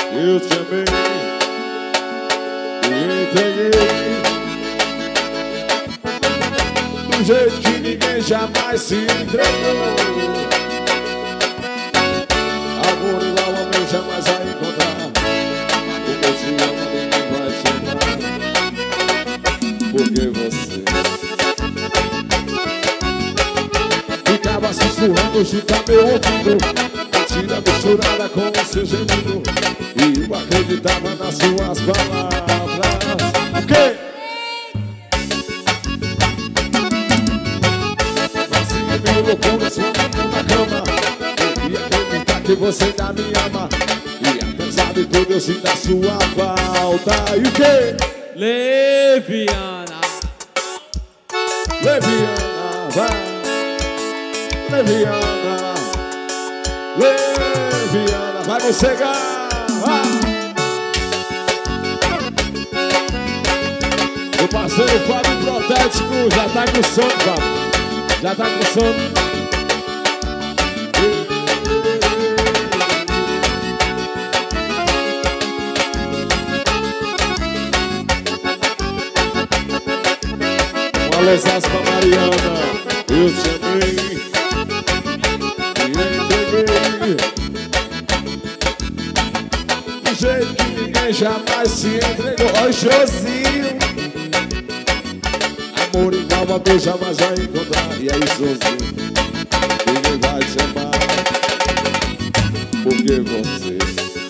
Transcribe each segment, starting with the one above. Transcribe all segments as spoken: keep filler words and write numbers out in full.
Eu te amei e entreguei do jeito que ninguém jamais se entregou. Amor igual ao meu jamais vai encontrar. Como eu te amo ninguém vai te amar. Porque você ficava sussurrando junto a meu ouvido, batida misturada com o seu gemido, e eu acreditava nas suas palavras. O quê? Fazia mil loucuras comigo na cama, e acreditar que você ainda me ama, e apesar de tudo eu sinto a sua falta. E o quê? Leviana, Leviana, vai. Leviana, Leviana, vai você ganhar. O parceiro Fábio Protético já tá com sono, Fábio. Já tá com sono. Um alesaço pra Mariana. Eu te amei do jeito que ninguém jamais se entregou. Oi, Josinho. Amor igual a meu jamais vai encontrar. E aí, Josinho, ninguém vai te amar. Porque você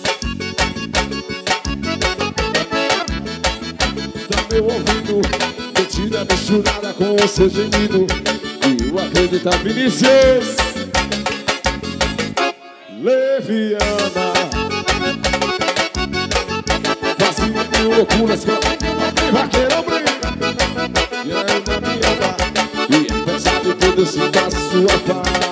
tá meu ouvido, mentira misturada com o seu gemido, e eu acredito, Vinícius. Leviana, fazia mil loucuras com vaqueirão brinca, e ainda me ama, e apesar de tudo eu sinto a sua paz.